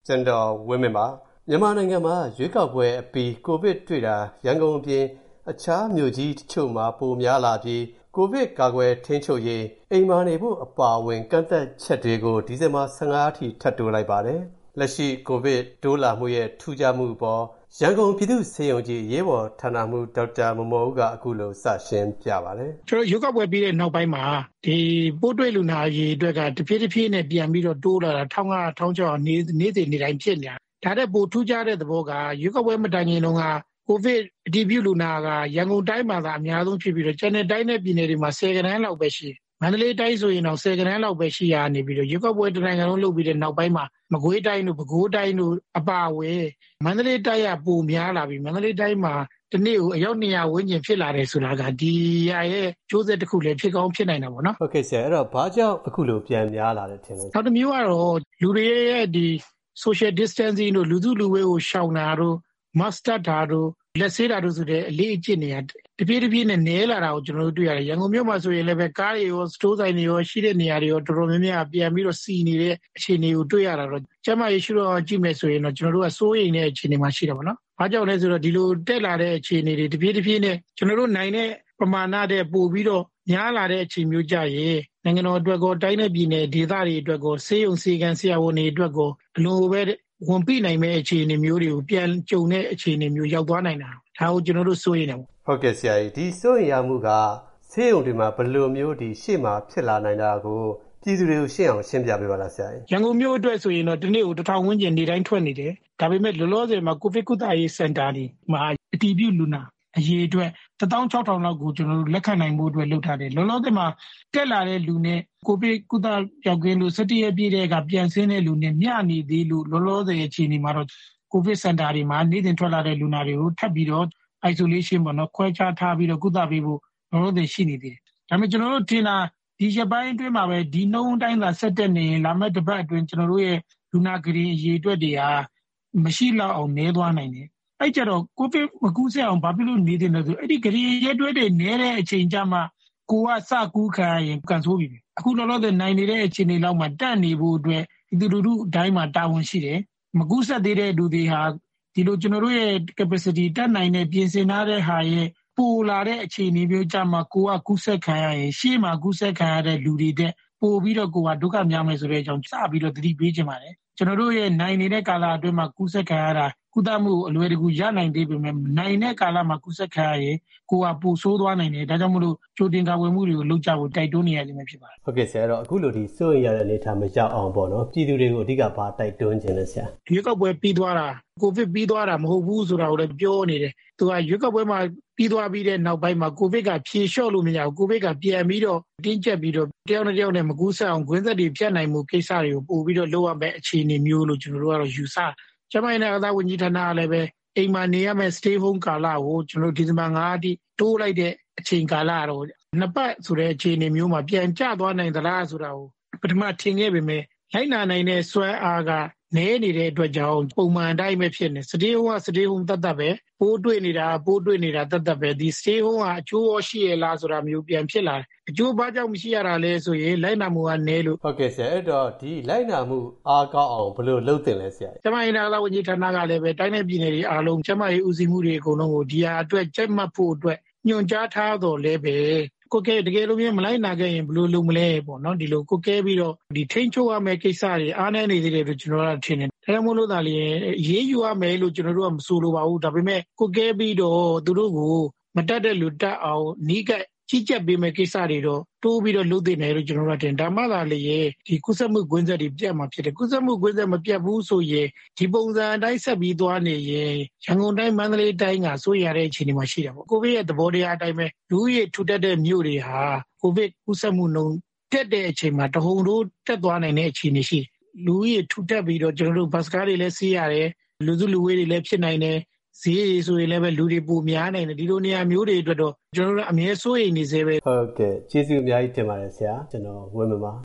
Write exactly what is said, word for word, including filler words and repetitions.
ကျွန်တော်ဝင်းမင်းပါမြန်မာနိုင်ငံမှာရွေးကောက်ပွဲအပြီးကိုဗစ်တွေ့တာရန်ကုန်အပြင်အခြားမြို့ကြီးတချို့မှာပိုများလာပြီးကိုဗစ်ကာကွယ်ထိန်းချုပ်ရေးအိမ်မာနေဖို့အပါအဝင်ကန့်သက်ချက်တွေကိုဒီဇင်ဘာဆယ့်ငါးအထိထပ်တိုးလိုက်ပါတယ်လက်ရှိကိုဗစ်တိုးလာမှုရဲ့ထူးခြားမှုအပေါ်ရန်ကုန်ပြည်သူ့ဆေးရုံကြီးရေးပေါ်ဌာနမှူးဒေါက်တာမော်မော်ဦးကအခုလိုစရှင်းပြပါတယ်ကျွန်တော်ရွေးကောက်ပွဲပြီးတဲ့နောက်ပိုင်းမှာဒီပိုးတွေ့လူနာရေးအတွက်ကတဖြည်းဖြည်းနဲ့ပြန်ပြီးတော့တိုးလာတာတစ်ငါးထောင်ချောင်းနေနေ့စဉ်နေ့တိုင်းဖြစ်နေတာဒါတဲ့ပိုထူးခြားတဲ့သဘောကရွေးကောက်ပွဲမတိုင်ခင်တုန်းကကိုဗစ်အတည်ပြုလူနာကရန်ကုန်တိုင်းမှာသာအများဆုံးဖြစ်ပြီးတော့ကျန်တဲ့တိုင်းနဲ့ပြည်နယ်တွေမှာဆယ်ကဏန်းလောက်ပဲရှိတယ်မန္တလေးတိုင်းဆိုရင်တော့ဆယ်ကဏန်းလောက်ပဲရှိရနေပြီးတော့ရွေးကောက်ပွဲတနိုင်ငံလုံးလုပ်ပြီးတဲ့နောက်ပိုင်းမှာမကွေးတိုင်းတို့ပဲခူးတိုင်းတို့အပါအဝင်မန္တလေးတိုင်းကပိုများလာပြီးမန္တလေးတိုင်းမှာတနေ့ကိုအယောက်နှစ်ရာဝန်းကျင်ဖြစ်လာတယ်ဆိုတာကဒီရရဲ့ကျိုးဆက်တစ်ခုလည်းဖြစ်ကောင်းဖြစ်နိုင်တာပေါ့နော်ဟုတ်ကဲ့ဆရာအဲ့တော့ဘာကြောင့်အခုလိုပြန်များလာတယ်ထင်လဲနောက်တစ်မျိုးကတော့လူတွေရဲ့ဒီ social distancing တို့လူစုလူဝေးကိုရှောင်တာတို့ mask တပ်တာတို့လက်ဆေးတာတို့ဆိုတဲ့အလေးအကျင့်တွေကတပြေးတပြေးနဲ့နည်းလာတာကိုကျွန်တော်တို့တွေ့ရတယ်ရန်ကုန်မြို့မှာဆိုရင်လည်းပဲကားတွေရောစတိုးဆိုင်တွေရောရှိတဲ့နေရာတွေရောတော်တော်များများပြန်ပြီးတော့စီနေတဲ့အခြေအနေကိုတွေ့ရတာတော့ကျမရေးရှိတော့ကြည့်မယ်ဆိုရင်တော့ကျွန်တော်တို့ကစိုးရိမ်တဲ့အခြေအနေမှာရှိတာပေါ့နော်။ဘာကြောင့်လဲဆိုတော့ဒီလိုတက်လာတဲ့အခြေအနေတွေတပြေးတပြေးနဲ့ကျွန်တော်တို့နိုင်တဲ့ပမာဏတဲ့ပို့ပြီးတော့များလာတဲ့အခြေမျိုးကြရင်နိုင်ငံတော်အတွက်ကောတိုင်းနယ်ပြည်နယ်ဒေသတွေအတွက်ကောဆေးရုံဆေးကန်ဆရာဝန်တွေအတွက်ကောအလုံးပဲဝန်ပြနိုင်မဲ့အခြေအနေမျိုးတွေကိုပြန်ကြုံတဲ့အခြေအနေမျိုးရောက်သွားနိုင်တာဒါကိုကျွန်တော်တို့စိုးရိမ်နေပါဟုတ်ကဲ့ဆရာကြီးဒီစိုးရိမ်ရမှုကဆေးရုံတွေမှာဘယ်လိုမျိုးဒီရှေ့မှာဖြစ်လာနိုင်တာကိုပြည်သူတွေကိုရှင်းအောင်ရှင်းပြပေးပါလားဆရာကြီးရန်ကုန်မြို့အတွက်ဆိုရင်တော့ဒီနေ့ကိုတစ်ထောင်ဝန်းကျင်နေတိုင်းထွက်နေတယ်ဒါပေမဲ့လောလောဆယ်မှာကိုဗစ်ကုသရေးစင်တာတွေမှာအတည်ပြုလူနာအရေးအတွက်တစ်သောင်းခြောက်ထောင်လောက်ကိုကျွန်တော်တို့လက်ခံနိုင်မှုအတွက်လုပ်ထားတယ်လောလောဆယ်မှာတက်လာတဲ့လူနဲ့ကိုဗစ်ကုသရောက်ကင်းလို့၁၁ရက်ပြည့်တဲ့ကပြန်ဆင်းတဲ့လူနဲ့မျှနေသေးလို့လောလောဆယ်အခြေအနေမှာတော့ကိုဗစ်စင်တာတွေမှာနေ့စဉ်ထွက်လာတဲ့လူနာတွေကိုထပ်ပြီးတော့ isolation ပေါ့နော်ခွဲခြားထားပြီးတော့ကုသပေးဖို့လောလောဆယ်ရှိနေသေးတယ်ဒါပေမဲ့ကျွန်တော်တို့ထင်တာဒီရက်ပိုင်းအတွင်းမှာပဲဒီနှုန်းတိုင်းသာဆက်တက်နေရင်လာမယ့်တစ်ပတ်အတွင်းကျွန်တော်တို့ရဲ့လူနာဂရီအရေးအတွက်တွေဟာမရှိတော့အောင်နည်းသွားနိုင်တယ်အဲ့ကြတော့ကိုဗစ်မကူးစက်အောင်ဘာဖြစ်လို့နေတယ်လဲဆိုအဲ့ဒီဂရီရက်တွဲတွေနည်းတဲ့အချိန်ကြမှာကိုကစကူးခံရင်ကန်ဆိုးပြီအခုလောလောဆယ်နိုင်နေတဲ့အခြေအနေလောက်မှာတက်နေဖို့အတွက်ဒီလူလူအတိုင်းမှာတာဝန်ရှိတယ်မကူးစက်သေးတဲ့လူတွေဟာဒီလိုကျွန်တော်တို့ရဲ့ capacity တက်နိုင်တဲ့ပြင်ဆင်ထားတဲ့ဟာရဲ့ပိုလာတဲ့အခြေအနေမျိုးကြမှာကိုကကူးစက်ခံရရင်ရှေ့မှာကူးစက်ခံရတဲ့လူတွေတဲ့ပို့ပြီးတော့ကိုကဒုက္ခများမယ်ဆိုတဲ့အကြောင်းစပြီးတော့သတိပေးချင်ပါတယ်ကျွန်တော်တို့ရဲ့နိုင်နေတဲ့ကာလအတွင်းမှာကူးစက်ခံရတာကုသမှုအလွယ်တကူရနိုင်သေးပေမဲ့နိုင်တဲ့ကာလမှာကူးစက်ခံရရင်ကိုကပိုဆိုးသွားနိုင်တယ်ဒါကြောင့်မလို့ကြိုတင်ကာကွယ်မှုတွေကိုလုပ်ကြဖို့တိုက်တွန်းနေရလိမ့်မယ်ဖြစ်ပါတယ်ဟုတ်ကဲ့ဆရာတော့အခုလိုဒီစိုးရိမ်ရတဲ့အနေအထားမရောက်အောင်ပေါ့နော်ပြည်သူတွေကိုအဓိကဘာတိုက်တွန်းခြင်းလဲဆရာရွေးကောက်ပွဲပြီးသွားတာကိုဗစ်ပြီးသွားတာမဟုတ်ဘူးဆိုတာကိုလည်းပြောနေတယ်သူကရွေးကောက်ပွဲမှာပြီးသွားပြီးတဲ့နောက်ပိုင်းမှာကိုဗစ်ကဖြေလျှော့လို့မရဘူးကိုဗစ်ကပြန်ပြီးတော့တင်းကျပ်ပြီးတော့တယောက်နဲ့တယောက်နဲ့မကူးစက်အောင်ခွင့်သက်တွေဖြတ်နိုင်မှုကိစ္စတွေကိုပို့ပြီးတော့လုပ်ရမယ့်အခြေအနေမျိုးလို့ကျွန်တော်တို့ကတော့ယူဆကျမရဲ့အသားဝန်ကြီးဌာနကလည်းပဲအိမ်မှာနေရမယ့် stay home ကာလကိုကျွန်တော်ဒီဇင်ဘာငါးအထိတိုးလိုက်တဲ့အချိန်ကာလတော့နှစ်ပတ်ဆိုတဲ့အခြေအနေမျိုးမှာပြန်ကျသွားနိုင်သလားဆိုတာကိုပထမထင်ခဲ့ပေမဲ့လိုက်နာနိုင်တဲ့စွမ်းအားကနည်းနေတဲ့အတွက်ကြောင့်ပုံမှန်တိုင်းပဲဖြစ်နေ stay home က stay home တတ်တတ်ပဲပိုးတွေ့နေတာပိုးတွေ့နေတာတတ်တတ်ပဲဒီ stay home ကအကျိုးရောရှိရလားဆိုတာမျိုးပြန်ဖြစ်လာတယ်အကျိုးဘာကြောင့်မရှိရတာလဲဆိုရင်လိုက်နာမှုကနည်းလို့ဟုတ်ကဲ့ဆရာအဲ့တော့ဒီလိုက်နာမှုအားကောင်းအောင်ဘယ်လိုလုပ်တင်လဲဆရာကျမရေးနာလာဝန်ကြီးဌာနကလည်းပဲတိုင်းနယ်ပြည်နယ်တွေအားလုံးကျမရေးဦးစီးမှုတွေအကုန်လုံးကိုဒီဟာအတွက်ကြိုက်မှတ်ဖို့အတွက်ညွှန်ကြားထားတော့လဲပဲကိုကဲတကယ်လို့မျိုးမလိုက်နာခဲ့ရင်ဘယ်လိုလုပ်မလဲပေါ့နော်ဒီလိုကိုကဲပြီးတော့ဒီထိန်းချုပ်ရမယ့်ကိစ္စတွေအားနည်းနေသေးတယ်လို့ကျွန်တော်တို့ထင်တယ်ဒါကြောင့်မို့လို့သာလေရေးယူရမယ်လို့ကျွန်တော်တို့ကမဆိုလိုပါဘူးဒါပေမဲ့ကိုကဲပြီးတော့သူတို့ကိုမတက်တဲ့လူတက်အောင်နီးကပ်ကြီးကြပ်ပေးမယ့်ကိစ္စတွေတော့တိုးပြီးတော့လုပ်သင့်တယ်လို့ကျွန်တော်တို့ထင်ဒါမှသာလေဒီကုသမှုကွင်းဆက်တွေပြတ်မှာဖြစ်တယ်ကုသမှုကွင်းဆက်မပြတ်ဘူးဆိုရင်ဒီပုံစံအတိုင်းဆက်ပြီးသွားနေရင်ရန်ကုန်တိုင်းမန္တလေးတိုင်းကစိုးရတဲ့အခြေအနေမှာရှိတာပေါ့ကိုဗစ်ရဲ့သဘောတရားအတိုင်းပဲလူကြီးထူထပ်တဲ့မြို့တွေဟာကိုဗစ်ကုသမှုနှုန်းတက်တဲ့အချိန်မှာတဟုန်ထိုးတက်သွားနိုင်တဲ့အခြေအနေရှိလူကြီးထူထပ်ပြီးတော့ကျွန်တော်တို့ဘတ်စကားတွေလည်းစီးရတယ်လူစုလူဝေးတွေလည်းဖြစ်နိုင်တယ်ဈေးတွေဆိုရင်လည်းပဲလူတွေပိုများနိုင်တယ်ဒီလိုနေရာမျိုးတွေအတွက်တော့ကျွန်တော်တို့အမြဲစိုးရိမ်နေစေပဲဟုတ်ကဲ့ကျေးဇူးအများကြီးတင်ပါတယ်ဆရာကျွန်တော်ဝင်းမပါ